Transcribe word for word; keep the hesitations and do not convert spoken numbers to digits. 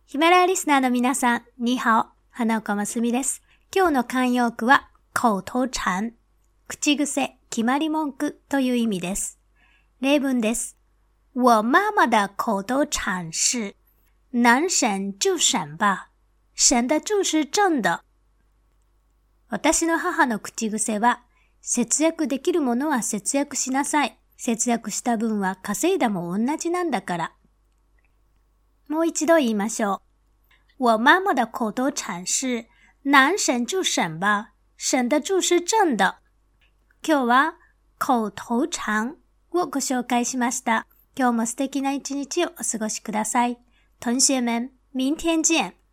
ヒマラヤリスナーの皆さん、にハオ、花岡ますみです。今日の慣用句は、口頭禅、口癖、決まり文句という意味です。例文です。我妈妈的口頭禅是、能省就省吧。省的就是正的。私の母の口癖は、節約できるものは節約しなさい。節約した分は稼いだも同じなんだから。もう一度言いましょう。我妈妈的口頭禅是、能省就省吧。省的就是正的。今日は、口頭禅をご紹介しました。今日も素敵な一日をお過ごしください。同学們、明天見。